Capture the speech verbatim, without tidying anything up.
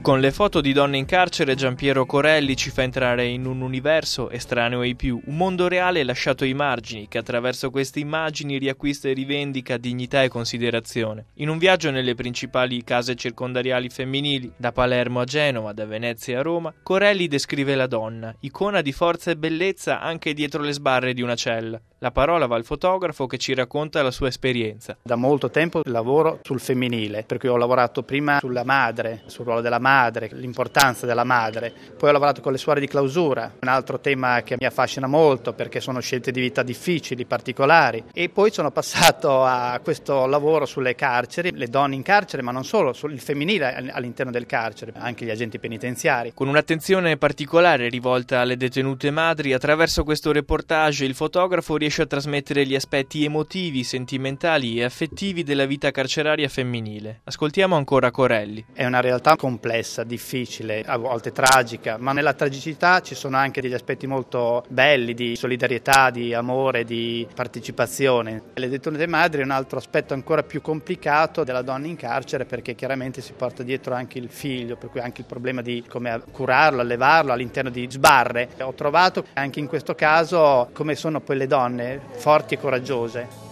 Con le foto di donne in carcere, Giampiero Corelli ci fa entrare in un universo estraneo ai più, un mondo reale lasciato ai margini, che attraverso queste immagini riacquista e rivendica dignità e considerazione. In un viaggio nelle principali case circondariali femminili, da Palermo a Genova, da Venezia a Roma, Corelli descrive la donna, icona di forza e bellezza anche dietro le sbarre di una cella. La parola va al fotografo che ci racconta la sua esperienza. Da molto tempo lavoro sul femminile, per cui ho lavorato prima sulla madre, sul ruolo della madre, l'importanza della madre. Poi ho lavorato con le suore di clausura, un altro tema che mi affascina molto perché sono scelte di vita difficili, particolari. E poi sono passato a questo lavoro sulle carceri, le donne in carcere, ma non solo, sul femminile all'interno del carcere, anche gli agenti penitenziari. Con un'attenzione particolare rivolta alle detenute madri, attraverso questo reportage il fotografo riesce a trasmettere gli aspetti emotivi, sentimentali e affettivi della vita carceraria femminile. Ascoltiamo ancora Corelli. È una realtà complessa, difficile, a volte tragica, ma nella tragicità ci sono anche degli aspetti molto belli di solidarietà, di amore, di partecipazione. Le detenute madri è un altro aspetto ancora più complicato della donna in carcere, perché chiaramente si porta dietro anche il figlio, per cui anche il problema di come curarlo, allevarlo all'interno di sbarre. Ho trovato anche in questo caso come sono poi le donne forti e coraggiose.